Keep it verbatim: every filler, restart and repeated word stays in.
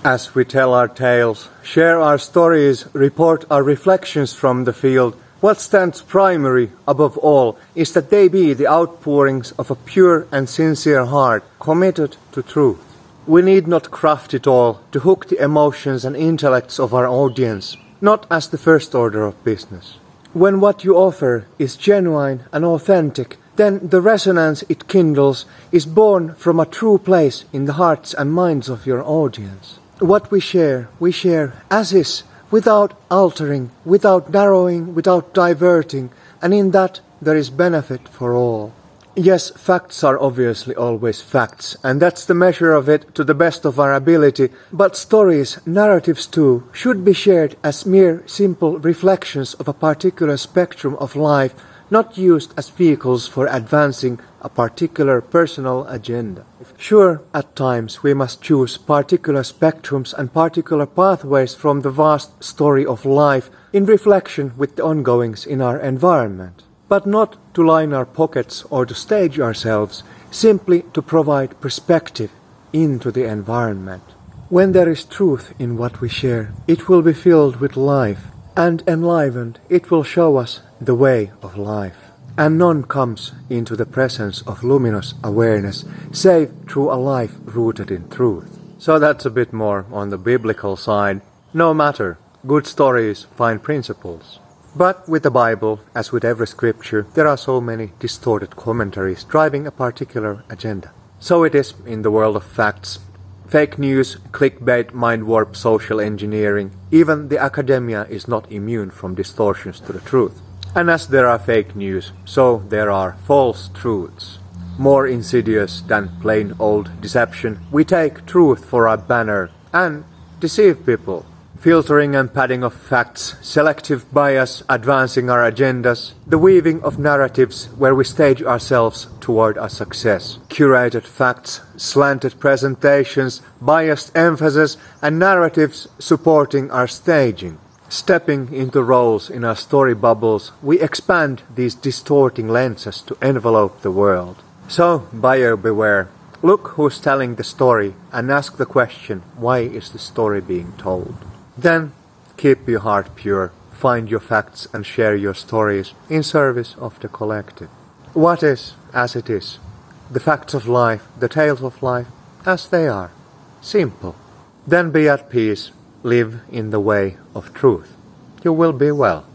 As we tell our tales, share our stories, report our reflections from the field, what stands primary above all is that they be the outpourings of a pure and sincere heart committed to truth. We need not craft it all to hook the emotions and intellects of our audience, not as the first order of business. When what you offer is genuine and authentic, then the resonance it kindles is born from a true place in the hearts and minds of your audience. What we share, we share as is, without altering, without narrowing, without diverting, and in that there is benefit for all. Yes, facts are obviously always facts, and that's the measure of it to the best of our ability, but stories, narratives too, should be shared as mere simple reflections of a particular spectrum of life, not used as vehicles for advancing a particular personal agenda. Sure, at times we must choose particular spectrums and particular pathways from the vast story of life in reflection with the ongoings in our environment, but not to line our pockets or to stage ourselves, simply to provide perspective into the environment. When there is truth in what we share, it will be filled with life, and enlivened it will show us the way of life. And none comes into the presence of luminous awareness save through a life rooted in truth. So that's a bit more on the biblical side. No matter, good stories find principles. But with the Bible, as with every scripture, there are so many distorted commentaries driving a particular agenda. So it is in the world of facts. Fake news, clickbait, mind warp, social engineering, even the academia is not immune from distortions to the truth. And as there are fake news, so there are false truths. More insidious than plain old deception, we take truth for our banner and deceive people. Filtering and padding of facts, selective bias advancing our agendas, the weaving of narratives where we stage ourselves toward our success. Curated facts, slanted presentations, biased emphasis, and narratives supporting our staging. Stepping into roles in our story bubbles, we expand these distorting lenses to envelope the world. So, buyer beware. Look who's telling the story and ask the question, why is the story being told? Then, keep your heart pure, find your facts and share your stories in service of the collective. What is as it is? The facts of life, the tales of life, as they are. Simple. Then be at peace. Live in the way of truth. You will be well.